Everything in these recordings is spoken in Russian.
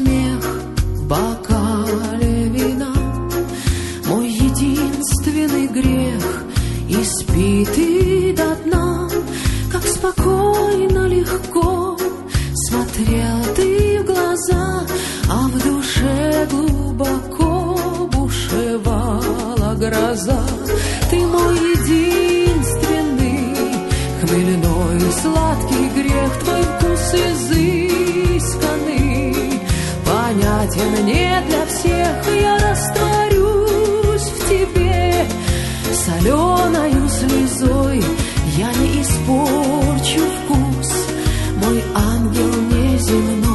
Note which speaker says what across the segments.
Speaker 1: смех в бокале вина, мой единственный грех испитый до дна. Как спокойно, легко смотрел ты в глаза, а в душе глубоко бушевала гроза. Ты мой единственный хмельной сладкий грех, твой вкус изысканный, понятен не для всех. Я растворюсь в тебе соленою слезой, я не испорчу вкус, мой ангел неземной.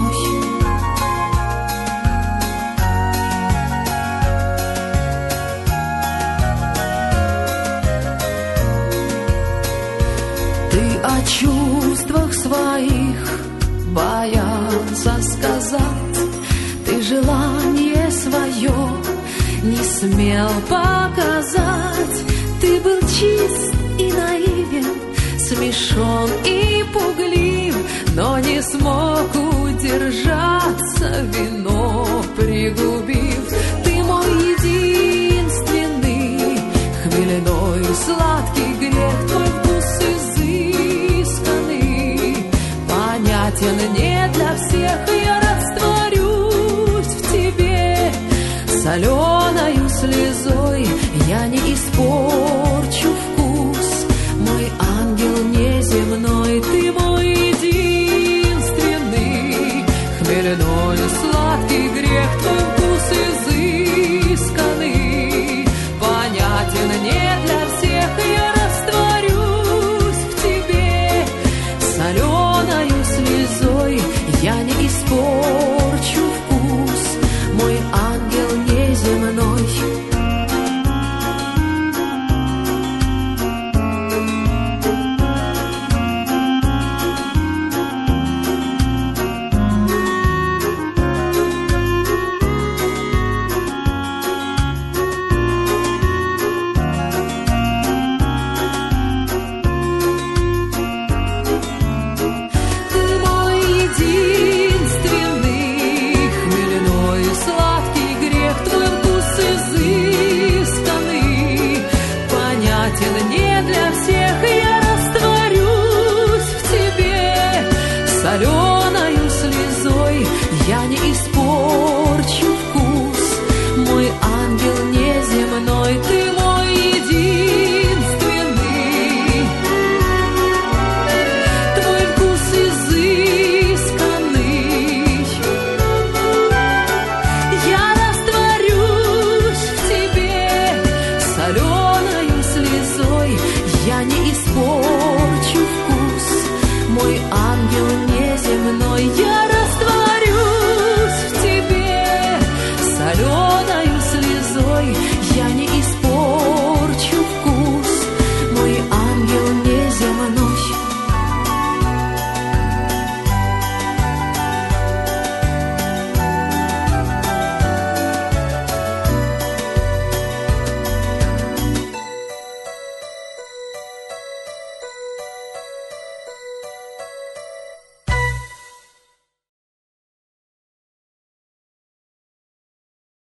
Speaker 1: О чувствах своих боялся сказать, ты желание свое не смел показать. Ты был чист и наивен, смешон и пуглив, но не смог удержаться, вино пригубив. Ты мой единственный хмельной сладкий грех, твой вкус понятен не для всех. Я растворюсь в тебе соленою слезой, я не испорчу